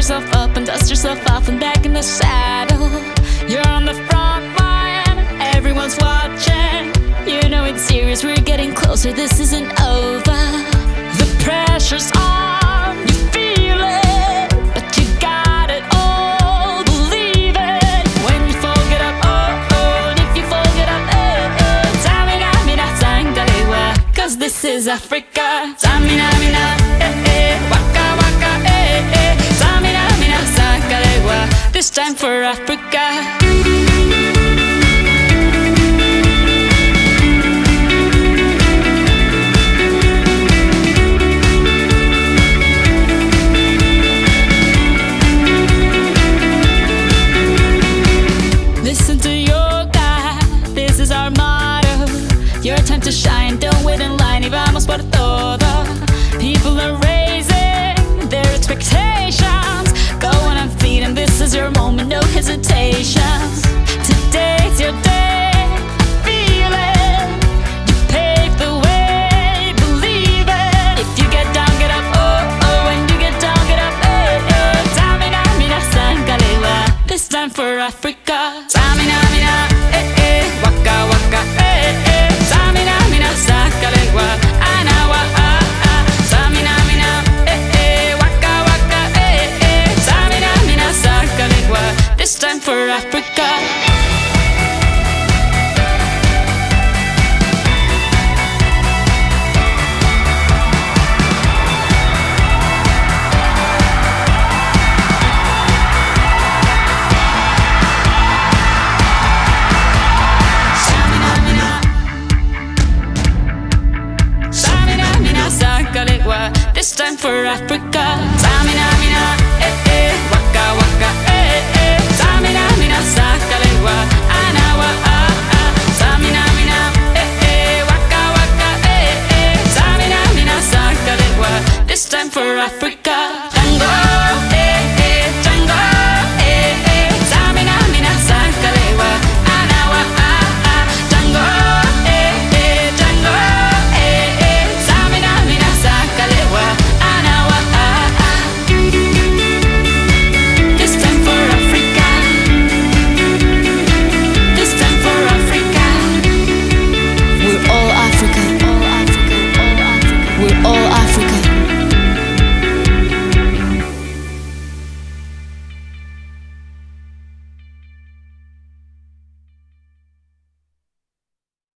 yourself up and dust yourself off and back in the saddle. You're on the front line, everyone's watching. You know it's serious, we're getting closer, this isn't over. The pressure's on, you feel it, but you got it all, believe it. When you fall, get up, oh, oh, and if you fall, get up, eh, eh. Tamina, mina, sangalewa, 'cause this is Africa. Tamina, mina, eh, eh, waka, waka, eh, eh. Tamina, mina, sangalewa, this time for Africa. Listen to your God, this is our motto. Your time to shine, don't wait in line, y vamos por todo. People are raising their expectations. Go on and feed, and this is your moment, no hesitations. Today's your day, feel it. You pave the way, believe it. If you get down, get up, oh, oh. When you get down, get up, eh, eh. Tamina, mina, sangalewa, this time for Africa. Tamina, mina, eh, eh, waka, waka, eh, eh. Tamina, mina, sangalewa, anawa, ah, ah. Tamina, mina, eh, eh, waka, waka, eh, eh. Tamina, mina, sangalewa, this time for Africa. This time for Africa.